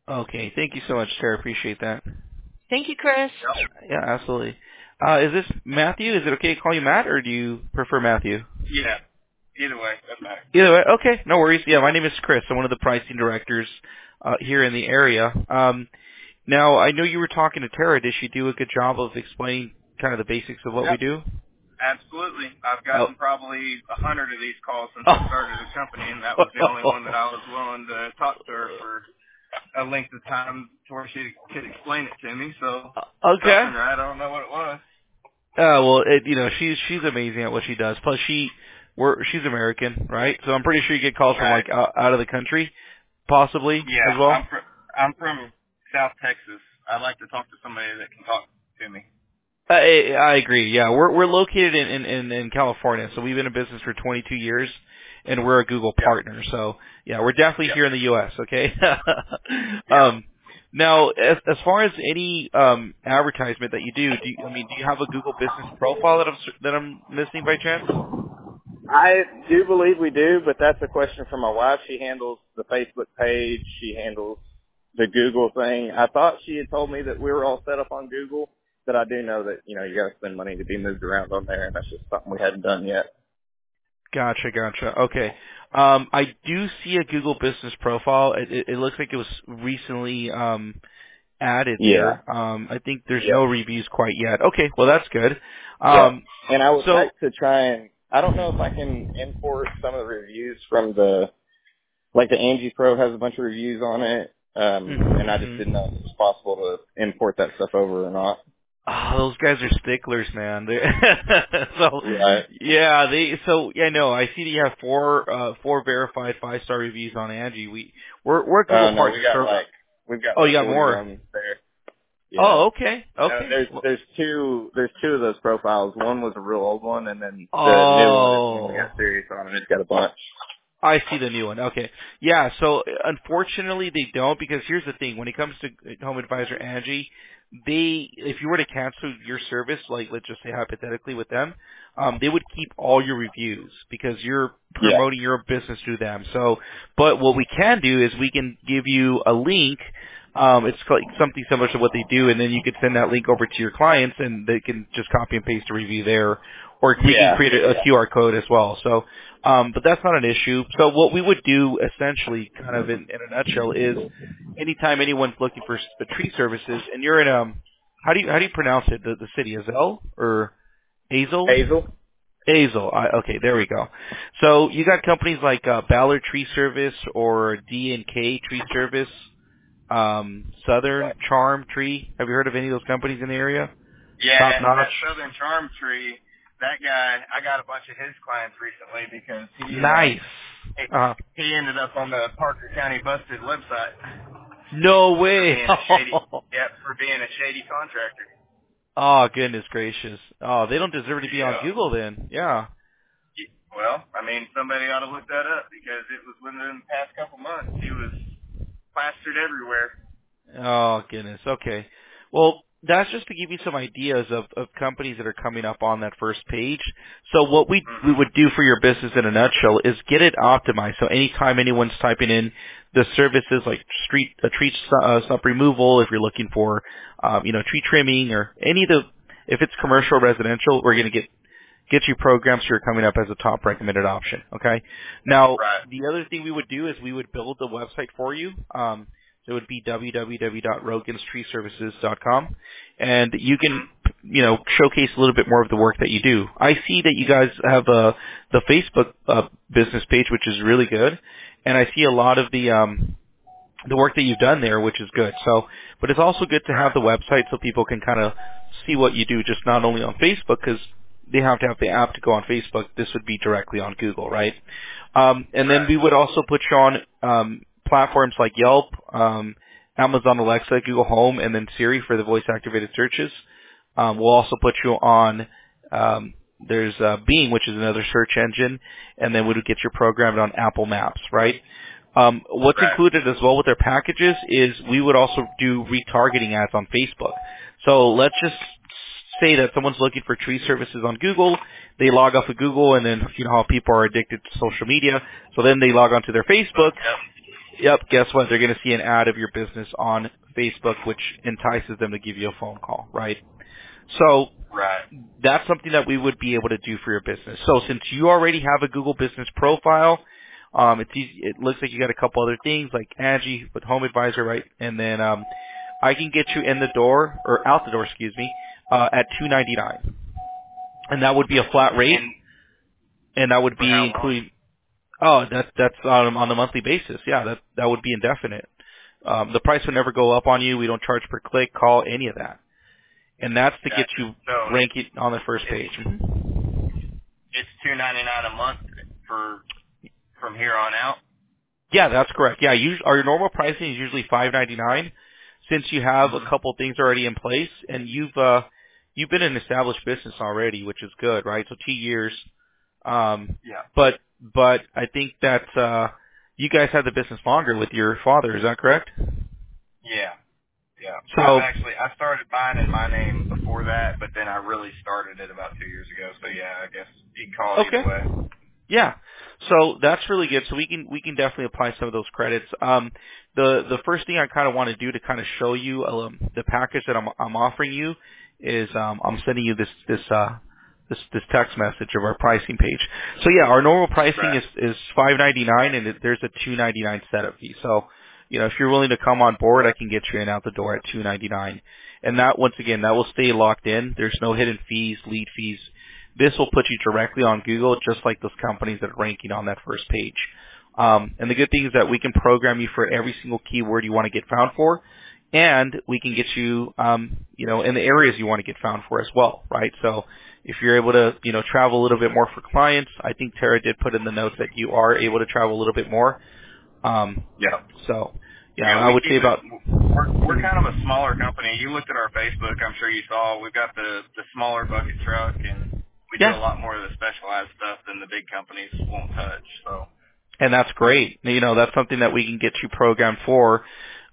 Okay. Thank you so much, Sarah. Appreciate that. Thank you, Chris. Yep. Yeah, absolutely. Is this Matthew? Is it okay to call you Matt, or do you prefer Matthew? Yeah. Either way, doesn't matter. Either way, okay, no worries. Yeah, my name is Chris. I'm one of the pricing directors here in the area. Now, I know you were talking to Tara. Did she do a good job of explaining kind of the basics of what we Yep. do? Absolutely. I've Oh. gotten probably 100 of these calls since I started the company, and that was the only one that I was willing to talk to her for a length of time to where she could explain it to me. So Okay. something right, I don't know what it was. Well, she's amazing at what she does. Plus, she's American, right? So I'm pretty sure you get calls from Right. like out of the country, possibly as Yeah, well. I'm from South Texas. I'd like to talk to somebody that can talk to me. I agree. Yeah, we're located in California, so we've been in business for 22 years, and we're a Google Yep. partner. So yeah, we're definitely Yep. here in the U.S. Okay. Yep. Now, as far as any advertisement that you do, do you have a Google Business profile that I'm missing by chance? I do believe we do, but that's a question for my wife. She handles the Facebook page. She handles the Google thing. I thought she had told me that we were all set up on Google, but I do know that, you got to spend money to be moved around on there, and that's just something we hadn't done yet. Gotcha. Okay. I do see a Google Business profile. It looks like it was recently added Yeah. there. I think there's Yep. no reviews quite yet. Okay, well that's good. Yep. And I would So like to try and, I don't know if I can import some of the reviews from the Angie Pro has a bunch of reviews on it, and I just didn't know if it was possible to import that stuff over or not. oh, those guys are sticklers, man. So Right. yeah, no, I see that you have four verified 5-star reviews on Angie. We're Google No, partners. we've got Oh, you got 41 more. there. Yeah. Oh, okay. There's two of those profiles. One was a real old one, and then the new one is when we Oh. got serious on it. It's got a bunch. I see the new one. Okay. Yeah, so unfortunately they don't, because here's the thing. When it comes to Home Advisor Angie, if you were to cancel your service, like let's just say hypothetically with them, they would keep all your reviews because you're Yeah. promoting your business through them. So, but what we can do is we can give you a link. It's like something similar to what they do, and then you could send that link over to your clients, and they can just copy and paste a review there, or we can create a QR code as well. So, but that's not an issue. So what we would do essentially, kind of in a nutshell, is anytime anyone's looking for tree services, and you're in how do you pronounce it? The city, Azel or Azel? Hazel. Azel. Okay, there we go. So you got companies like Ballard Tree Service or D&K Tree Service. Southern Charm Tree. Have you heard of any of those companies in the area? Yeah, Top notch. that Southern Charm Tree, that guy, I got a bunch of his clients recently because Nice. he ended up on the Parker County Busted website. No way. For being a shady contractor. Oh, goodness gracious. Oh, they don't deserve to be on Google then. Yeah. Well, I mean, somebody ought to look that up because it was within the past couple months. He was plastered everywhere. Oh, goodness. Okay. Well, that's just to give you some ideas of companies that are coming up on that first page. So what we would do for your business in a nutshell is get it optimized. So anytime anyone's typing in the services like tree stump removal, if you're looking for, tree trimming or if it's commercial or residential, we're going to get you programs so you're coming up as a top recommended option. Okay. Now, the other thing we would do is we would build the website for you. So it would be www.roganstreeservices.com, and you can, showcase a little bit more of the work that you do. I see that you guys have the Facebook business page, which is really good, and I see a lot of the work that you've done there, which is good. So, but it's also good to have the website so people can kind of see what you do, just not only on Facebook, because they have to have the app to go on Facebook. This would be directly on Google, right? And then we would also put you on platforms like Yelp, Amazon Alexa, Google Home, and then Siri for the voice-activated searches. We'll also put you on, there's Bing, which is another search engine, and then we would get your programmed on Apple Maps, right? What's included as well with their packages is we would also do retargeting ads on Facebook. So let's just say that someone's looking for tree services on Google. They log off of Google, and then you know how people are addicted to social media. So then they log onto their Facebook, Yep, guess what? They're going to see an ad of your business on Facebook, which entices them to give you a phone call, right? So Right. that's something that we would be able to do for your business. So since you already have a Google business profile, it's easy. It looks like you got a couple other things like Angie with Home Advisor, right? And then I can get you in the door or out the door, excuse me, at $299, and that would be a flat rate, and that would For how be long? including. Oh, that's on a monthly basis. Yeah, that would be indefinite. The price would never go up on you. We don't charge per click, call, any of that. And that's to get you So ranking on the first page. it's $299 a month from here on out. Yeah, that's correct. Yeah, our normal pricing is usually $599. Since you have a couple things already in place, and you've been an established business already, which is good, right? So 2 years. Yeah. But I think that you guys had the business longer with your father. Is that correct? Yeah. Yeah. So I started buying in my name before that, but then I really started it about 2 years ago. So yeah, I guess you can call it okay. either way. Yeah. So that's really good. So we can definitely apply some of those credits. The first thing I kind of want to do to kind of show you the package that I'm offering you is I'm sending you this text message of our pricing page. So yeah, our normal pricing is $599, and there's a $299 setup fee. So if you're willing to come on board, I can get you in out the door at $299. And that, once again, that will stay locked in. There's no hidden fees, lead fees. This will put you directly on Google, just like those companies that are ranking on that first page. And the good thing is that we can program you for every single keyword you want to get found for, and we can get you, in the areas you want to get found for as well, right? So if you're able to, travel a little bit more for clients, I think Tara did put in the notes that you are able to travel a little bit more. Yeah. So, I would say about. We're kind of a smaller company. You looked at our Facebook, I'm sure you saw. We've got the smaller bucket truck, and we do a lot more of the specialized stuff than the big companies won't touch. So. And that's great. That's something that we can get you programmed for.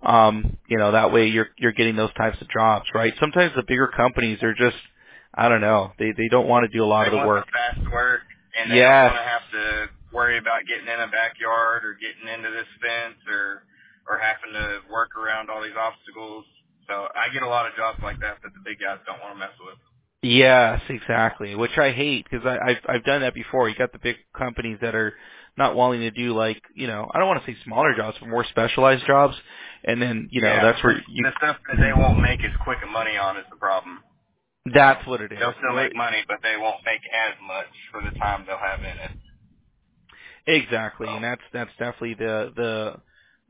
That way you're getting those types of jobs, right? Sometimes the bigger companies are just, I don't know, they don't want to do a lot of the work. They want the fast work, and they don't want to have to worry about getting in a backyard or getting into this fence or having to work around all these obstacles. So I get a lot of jobs like that the big guys don't want to mess with. Yes, exactly. Which I hate, because I've done that before. You got the big companies that are not wanting to do, like, I don't want to say smaller jobs, but more specialized jobs. And then that's where the stuff that they won't make as quick of money on is the problem. That's what it is. They'll still make money, but they won't make as much for the time they'll have in it. Exactly, and that's definitely the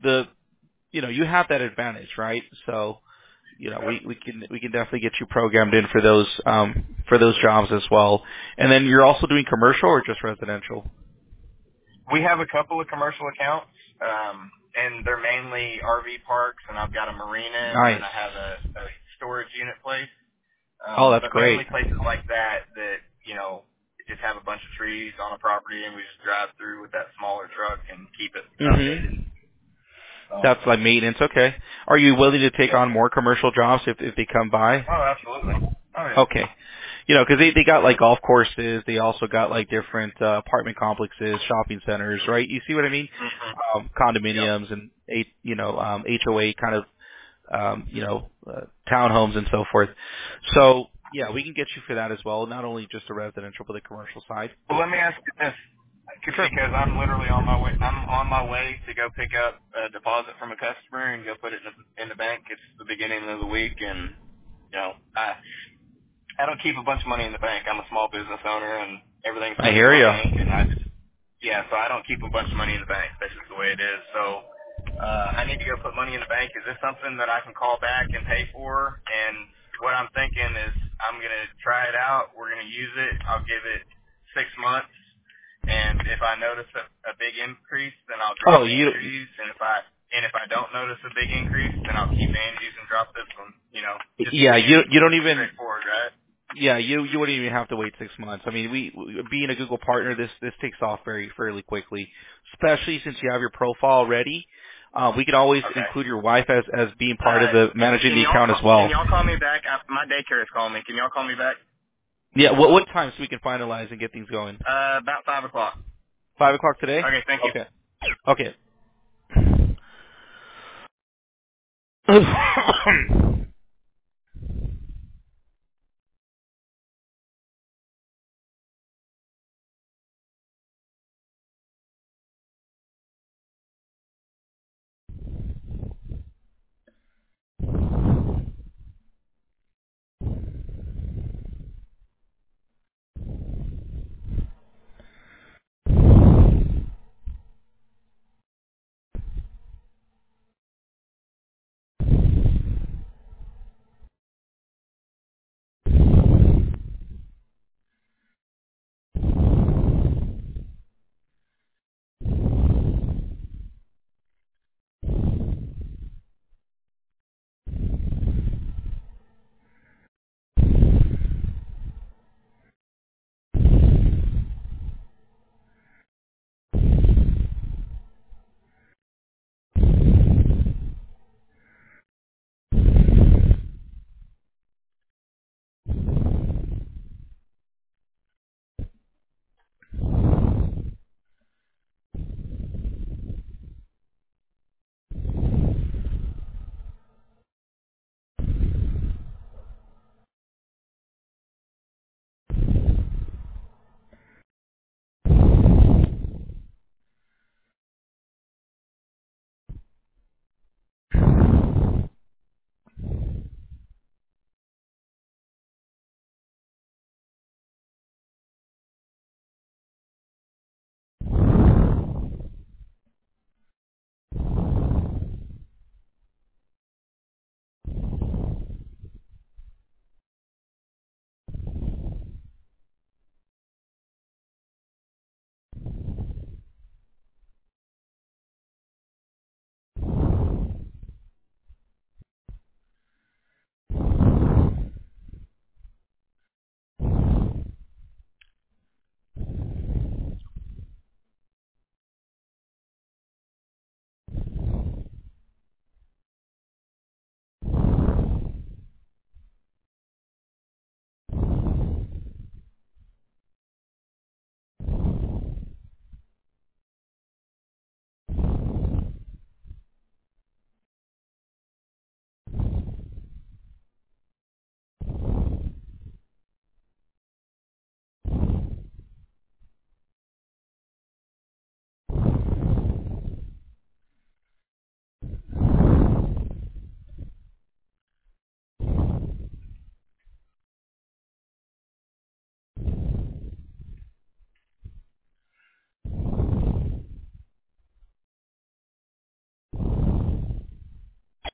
you have that advantage, right? So we can definitely get you programmed in for those jobs as well. And then you're also doing commercial or just residential? We have a couple of commercial accounts, and they're mainly RV parks, and I've got a marina, nice. And I have a storage unit place. That's great. Mainly places like that just have a bunch of trees on a property, and we just drive through with that smaller truck and keep it updated. That's like maintenance. Okay. Are you willing to take on more commercial jobs if they come by? Oh, absolutely. Oh, yeah. Okay. Because they got like golf courses. They also got like different apartment complexes, shopping centers, right? You see what I mean? Mm-hmm. Condominiums and HOA kind of townhomes and so forth. So yeah, we can get you for that as well. Not only just the residential, but the commercial side. Well, let me ask you this. Because I'm literally on my way. I'm on my way to go pick up a deposit from a customer and go put it in the bank. It's the beginning of the week, and I don't keep a bunch of money in the bank. I'm a small business owner, and everything's. I hear you. So I don't keep a bunch of money in the bank. That's just the way it is. So I need to go put money in the bank. Is this something that I can call back and pay for? And what I'm thinking is I'm gonna try it out. We're gonna use it. I'll give it 6 months. And if I notice a big increase, then I'll drop Angie's. And if I don't notice a big increase, then I'll keep Angie's and drop this one. You don't even. Straightforward, right? Yeah, you wouldn't even have to wait 6 months. I mean, we being a Google partner, this takes off fairly quickly, especially since you have your profile ready. We can always include your wife as being part of the managing the account as well. Can y'all call me back? My daycare is calling me. Can y'all call me back? Yeah, what time so we can finalize and get things going? About 5 o'clock. 5 o'clock today? Okay, thank you. Okay.